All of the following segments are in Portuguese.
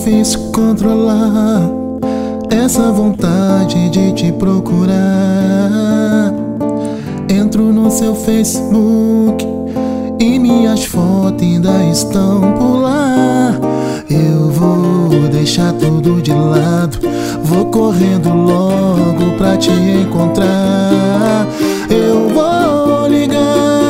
difícil controlar essa vontade de te procurar. Entro no seu Facebook e minhas fotos ainda estão por lá. Eu vou deixar tudo de lado, vou correndo logo pra te encontrar. Eu vou ligar,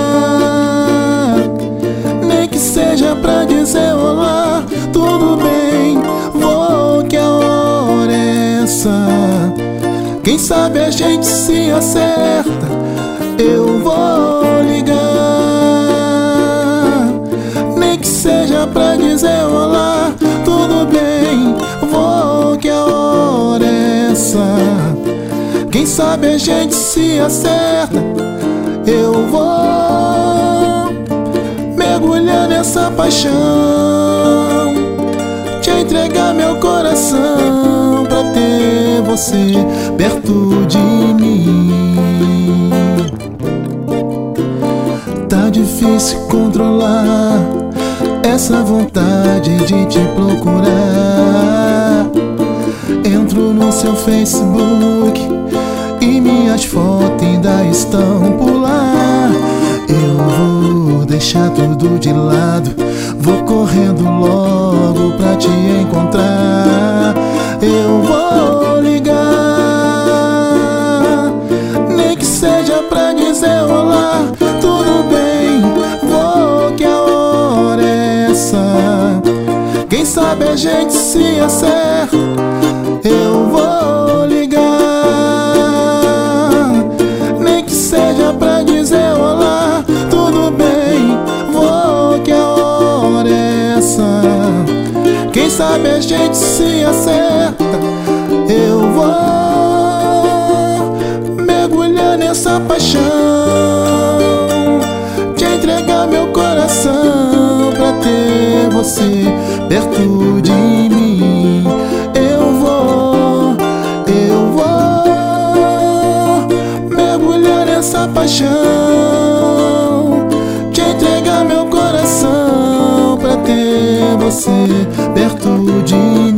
nem que seja pra dizer olá, tudo bem, vou que a hora é essa. Quem sabe a gente se acerta. Eu vou ligar, nem que seja pra dizer olá, tudo bem, vou que a hora é essa. Quem sabe a gente se acerta. Eu vou mergulhar nessa paixão, te entregar meu coração pra ter você perto de mim. Tá difícil controlar essa vontade de te procurar. Entro no seu Facebook e minhas fotos ainda estão por lá. Eu vou deixar tudo de lado, vou correndo logo pra te encontrar. Eu vou ligar, nem que seja pra dizer olá, tudo bem, vou que a hora é essa. Quem sabe a gente se acerta. Eu vou ligar, nem que seja pra dizer olá, tudo bem, vou que a hora é essa. Quem sabe a gente se acerta. Eu vou mergulhar nessa paixão, te entregar meu coração pra ter você perto de mim. Eu vou mergulhar nessa paixão, te entregar meu coração pra ter você perto de mim.